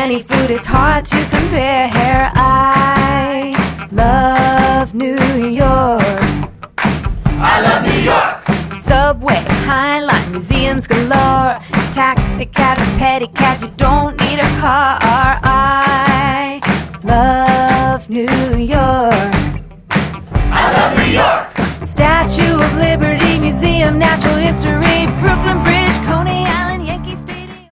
any food, it's hard to compare. I love New York. I love New York. Subway, High Line, museums galore, taxi cabs, pedicabs, you don't need a car. I love New York. I love New York. Statue of Liberty, Museum, Natural History, Brooklyn Bridge,